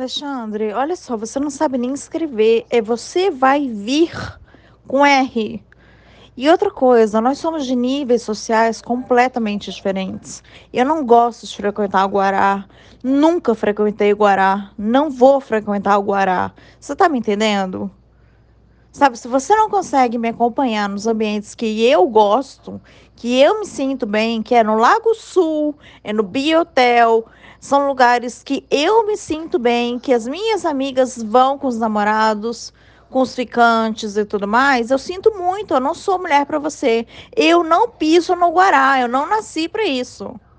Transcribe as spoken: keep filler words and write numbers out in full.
Alexandre, olha só, você não sabe nem escrever. É você vai vir com R. E outra coisa, nós somos de níveis sociais completamente diferentes. Eu não gosto de frequentar o Guará. Nunca frequentei o Guará. Não vou frequentar o Guará. Você tá me entendendo? Sabe, se você não consegue me acompanhar nos ambientes que eu gosto, que eu me sinto bem, que é no Lago Sul, é no Biotel, são lugares que eu me sinto bem, que as minhas amigas vão com os namorados, com os ficantes e tudo mais, eu sinto muito, eu não sou mulher para você. Eu não piso no Guará, eu não nasci para isso.